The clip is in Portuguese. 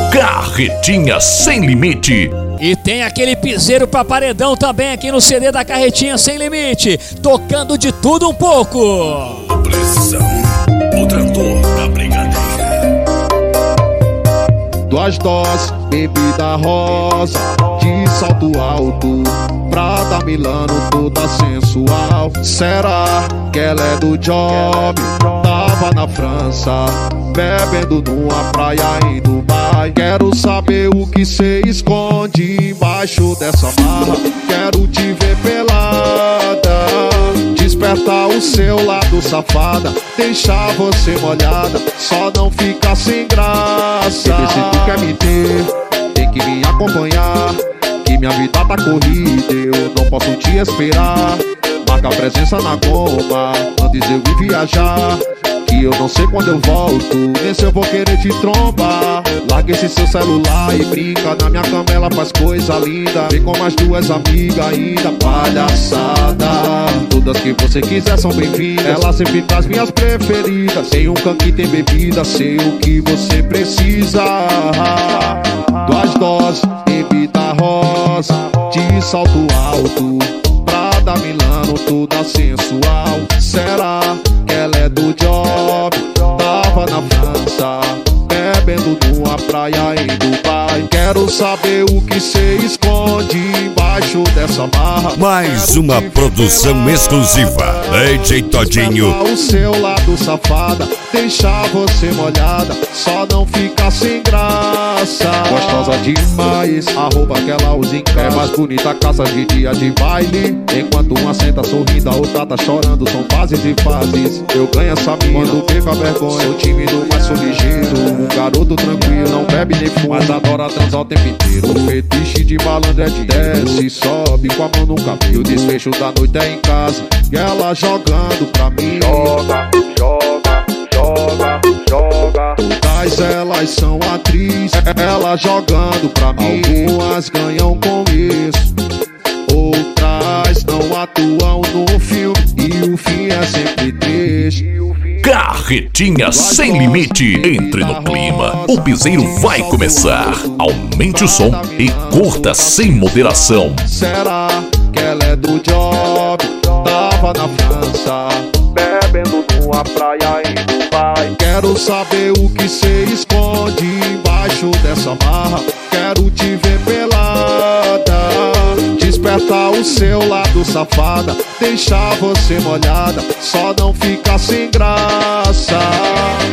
Carretinha Sem Limite. E tem aquele piseiro pra paredão também aqui no CD da Carretinha Sem Limite, tocando de tudo um pouco. Pressão, o trator da brigadeira. 2 doses, bebida rosa, de salto alto, Prada Milano toda sensual. Será que ela é do job? Tava na França, bebendo numa praia em Dubai. Quero saber o que cê esconde embaixo dessa marra. Quero te ver pelada, despertar o seu lado safada, deixar você molhada, só não ficar sem graça. Se tu quer me ter, tem que me acompanhar, que minha vida tá corrida, eu não posso te esperar. Marca a presença na goma, antes eu ir viajar, que eu não sei quando eu volto, nem se eu vou querer te trombar. Larga esse seu celular e brinca, na minha cama ela faz coisa linda. Vem com mais 2 amigas ainda, palhaçada. Todas que você quiser são bem-vindas, ela sempre traz minhas preferidas. Tem um canto que tem bebida, sei o que você precisa. 2 doses, bebida rosa, de salto alto, Prada Milano toda sensual. Será que ela é do job? Tava na França, bebendo numa praia em Dubai. Quero saber o que cê esconde embaixo dessa barra. Mais uma produção exclusiva DJ Todinho. O seu lado safada, deixar você molhada, só não ficar sem graça. Gostosa demais, a roupa que ela usa em casa é mais bonita, caça de dia de baile. Enquanto uma senta sorrindo, a outra tá chorando, são fases e fases. Eu ganho essa mina, quando perco a vergonha, sou tímido, mas sou ligeiro. Um garoto tranquilo, não bebe nem fuma, mas adora transar o tempo inteiro. O fetiche de malandro é de desce e sobe com a mão no cabelo. O desfecho da noite é em casa e ela jogando pra mim. Joga, joga, joga, joga. Todas elas são atrizes, ela jogando pra mim. Algumas ganham com isso, outras não atuam no filme, e o fim é sempre triste. Carretinha Sem Limite. Entre no clima, o piseiro vai começar. Aumente o som e curta sem moderação. Será que ela é do job? Tava na França, bebendo numa praia em Dubai. Quero saber o que cê esconde embaixo dessa marra. Quero te ver pelada, despertar o seu lado safada, deixar você molhada, só não ficar sem graça.